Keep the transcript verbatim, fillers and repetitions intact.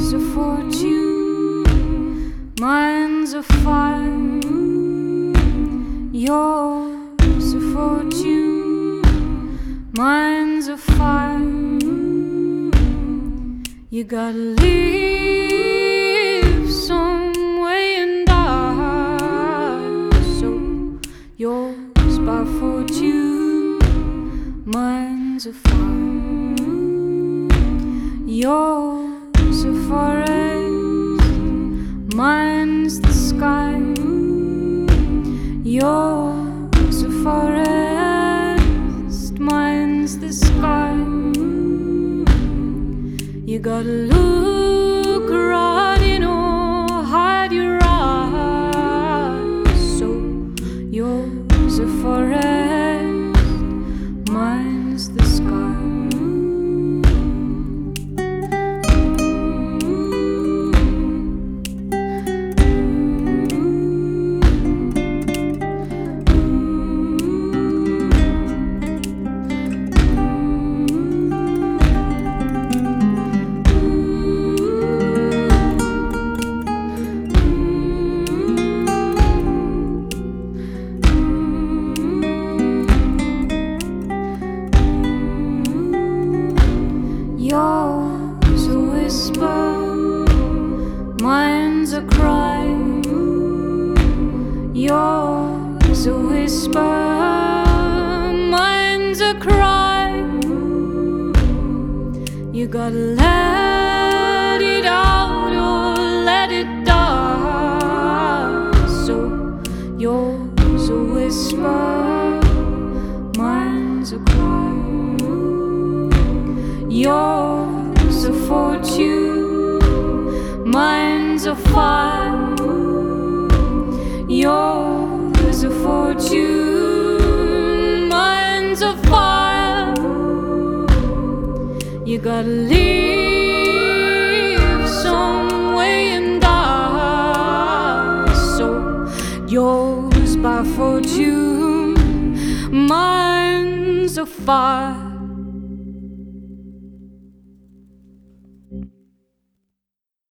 Yours a fortune, mine's a fire. Yours a fortune, mine's a fire. You gotta live some way and die. So yours by fortune, mine's a fire. Yours a forest, mine's the sky. Yours a forest, mine's the sky. You gotta look right in or hide your eyes. So yours a forest, mine's the sky. Yours a whisper, mine's a cry. Yours a whisper, mine's a cry. You gotta let it out or let it die. So yours a whisper, mine's a cry. Yours a fortune, mine's a fire. Yours a fortune, mine's a fire. You gotta live some way and die. So yours by fortune, mine's a fire.